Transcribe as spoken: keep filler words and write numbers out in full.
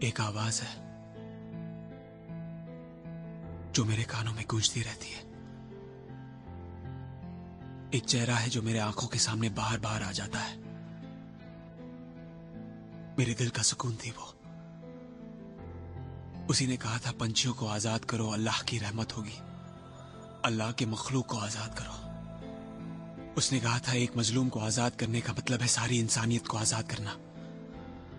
एक आवाज है जो मेरे कानों में गूंजती रहती है। एक चेहरा है जो मेरे आंखों के सामने बाहर बाहर आ जाता है। मेरे दिल का सुकून थी वो। उसी ने कहा था पंछियों को आजाद करो, अल्लाह की रहमत होगी। अल्लाह के मखलूक को आजाद करो। उसने कहा था एक मजलूम को आजाद करने का मतलब है सारी इंसानियत को आजाद करना।